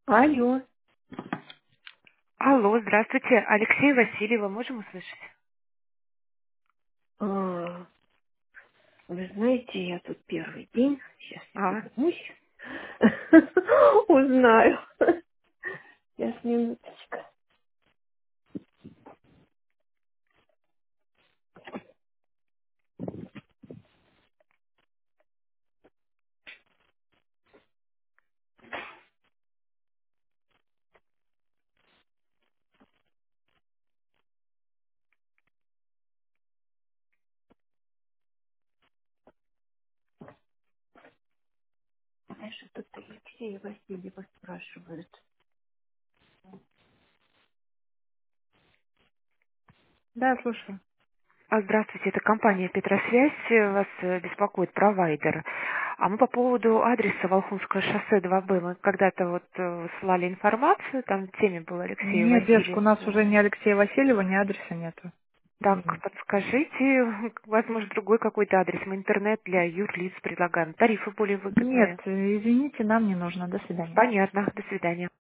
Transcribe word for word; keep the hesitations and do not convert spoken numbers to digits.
Алло. Алло, здравствуйте. Алексей Васильева, можем услышать? А, вы знаете, я тут первый день. Сейчас я А, вернусь. Узнаю. Сейчас, минуточку. Знаешь, тут Алексей Васильева спрашивают. Да, слушаю. а, здравствуйте, это компания Петросвязь, э, вас э, беспокоит провайдер. А мы по поводу адреса Волхонское шоссе два бэ, мы когда-то вот э, высылали информацию, там в теме был Алексей Нет, девушка, у Васильев. нас уже ни Алексея Васильева, ни адреса нету. Так, Извините. подскажите, возможно, другой какой-то адрес. Мы интернет для юрлиц предлагаем, тарифы более Нет, выгодные. извините, нам не нужно. До свидания. Понятно, до свидания.